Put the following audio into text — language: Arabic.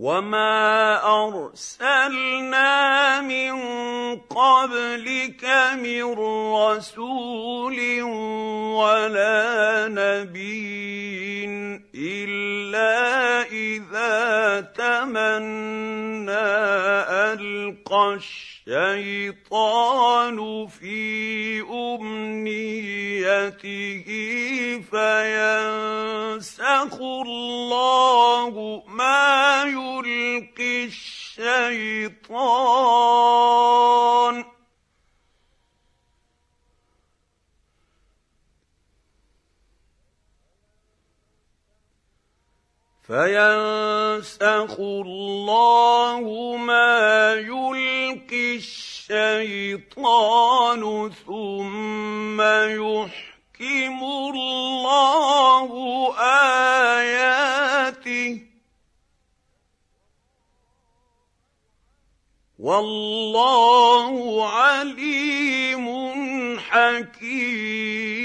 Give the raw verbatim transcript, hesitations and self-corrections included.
وما أرسلنا من قبلك من رسول ولا نبي إلا إذا تمنى ألقى الشيطان في أمنيته فينسخ الله ما يلقي الشيطان فينسخ الله ما يلقي الشيطان ثم يحكم الله آياته والله عليم حكيم.